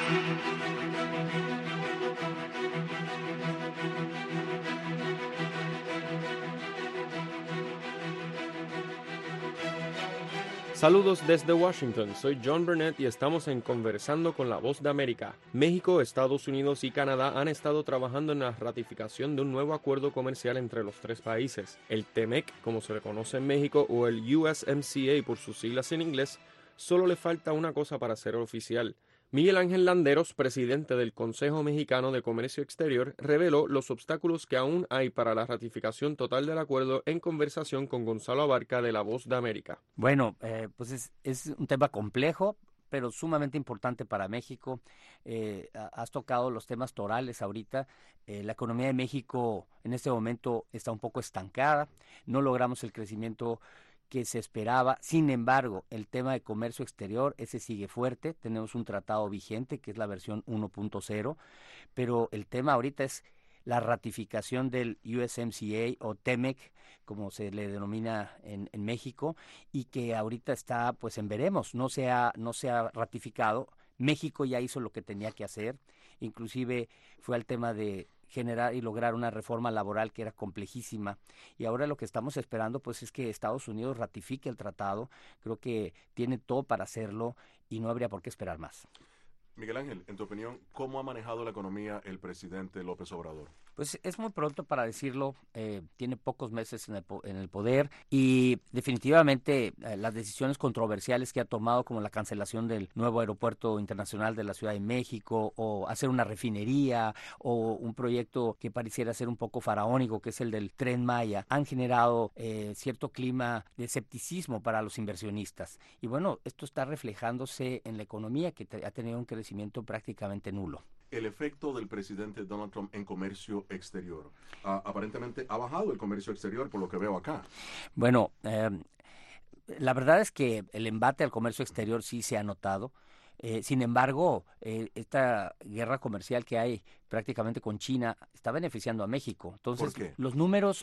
Saludos desde Washington, soy John Burnett y estamos en Conversando con la Voz de América. México, Estados Unidos y Canadá han estado trabajando en la ratificación de un nuevo acuerdo comercial entre los tres países. El TEMEC, como se le conoce en México, o el USMCA por sus siglas en inglés, solo le falta una cosa para ser oficial. Miguel Ángel Landeros, presidente del Consejo Mexicano de Comercio Exterior, reveló los obstáculos que aún hay para la ratificación total del acuerdo en conversación con Gonzalo Abarca de La Voz de América. Bueno, pues es un tema complejo, pero sumamente importante para México. Has tocado los temas torales ahorita. La economía de México en este momento está un poco estancada. No logramos el crecimiento que se esperaba. Sin embargo, el tema de comercio exterior, ese sigue fuerte. Tenemos un tratado vigente, que es la versión 1.0, pero el tema ahorita es la ratificación del USMCA o TEMEC, como se le denomina en México, y que ahorita está pues en veremos, no se ha ratificado. México ya hizo lo que tenía que hacer, inclusive fue al tema de generar y lograr una reforma laboral que era complejísima, y ahora lo que estamos esperando pues es que Estados Unidos ratifique el tratado. Creo que tiene todo para hacerlo y no habría por qué esperar más. Miguel Ángel, en tu opinión, ¿cómo ha manejado la economía el presidente López Obrador? Pues es muy pronto para decirlo, tiene pocos meses en el poder y definitivamente las decisiones controversiales que ha tomado, como la cancelación del nuevo aeropuerto internacional de la Ciudad de México, o hacer una refinería, o un proyecto que pareciera ser un poco faraónico, que es el del Tren Maya, han generado cierto clima de escepticismo para los inversionistas. Y bueno, esto está reflejándose en la economía, que ha tenido un crecimiento prácticamente nulo. El efecto del presidente Donald Trump en comercio exterior. Aparentemente ha bajado el comercio exterior, por lo que veo acá. Bueno, la verdad es que el embate al comercio exterior sí se ha notado. Sin embargo, esta guerra comercial que hay prácticamente con China está beneficiando a México. Entonces, ¿por qué? los números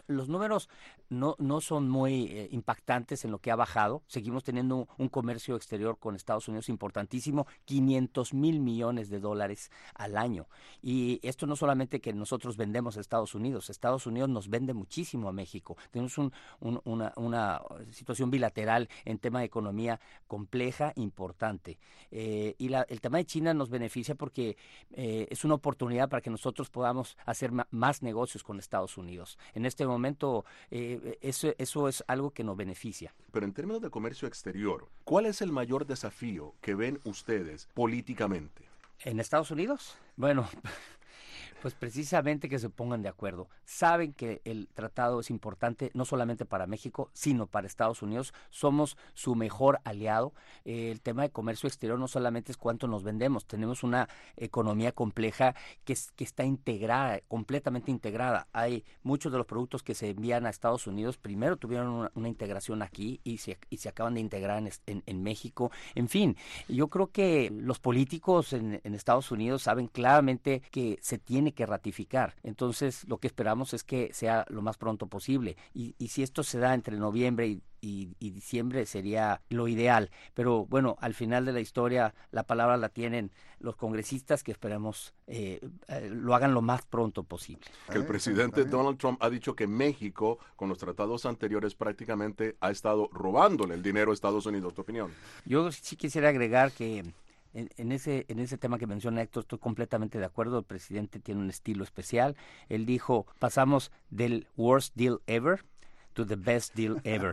no son muy impactantes en lo que ha bajado. Seguimos teniendo un comercio exterior con Estados Unidos importantísimo, $500 mil millones al año. Y esto no solamente que nosotros vendemos a Estados Unidos nos vende muchísimo a México. Tenemos una situación bilateral en tema de economía compleja, importante. Y el tema de China nos beneficia porque es una oportunidad para que nosotros podamos hacer más negocios con Estados Unidos. En este momento eso es algo que nos beneficia. Pero en términos de comercio exterior, ¿cuál es el mayor desafío que ven ustedes políticamente? ¿En Estados Unidos? Bueno, pues precisamente que se pongan de acuerdo. Saben que el tratado es importante no solamente para México, sino para Estados Unidos. Somos su mejor aliado. El tema de comercio exterior no solamente es cuánto nos vendemos. Tenemos una economía compleja que está integrada, completamente integrada. Hay muchos de los productos que se envían a Estados Unidos, primero tuvieron una integración aquí y se acaban de integrar en México. En fin, yo creo que los políticos en Estados Unidos saben claramente que se tiene que ratificar. Entonces, lo que esperamos es que sea lo más pronto posible. Y si esto se da entre noviembre y diciembre sería lo ideal. Pero bueno, al final de la historia la palabra la tienen los congresistas, que esperemos lo hagan lo más pronto posible. Que el presidente Donald Trump ha dicho que México, con los tratados anteriores, prácticamente ha estado robándole el dinero a Estados Unidos. ¿Tu opinión? Yo sí quisiera agregar que en ese tema que menciona Héctor, estoy completamente de acuerdo. El presidente tiene un estilo especial. Él dijo, pasamos del worst deal ever to the best deal ever.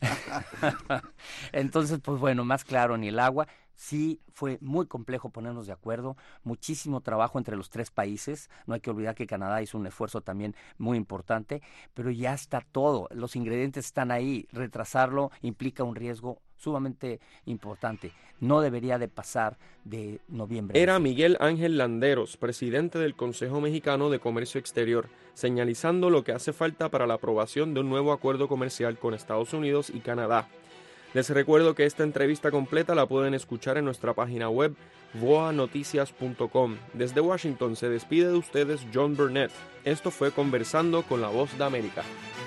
Entonces, pues bueno, más claro ni el agua. Sí, fue muy complejo ponernos de acuerdo, muchísimo trabajo entre los tres países. No hay que olvidar que Canadá hizo un esfuerzo también muy importante, pero ya está todo, los ingredientes están ahí. Retrasarlo implica un riesgo sumamente importante. No debería de pasar de noviembre. Era Miguel Ángel Landeros, presidente del Consejo Mexicano de Comercio Exterior, señalizando lo que hace falta para la aprobación de un nuevo acuerdo comercial con Estados Unidos y Canadá. Les recuerdo que esta entrevista completa la pueden escuchar en nuestra página web voanoticias.com. Desde Washington se despide de ustedes John Burnett. Esto fue Conversando con la Voz de América.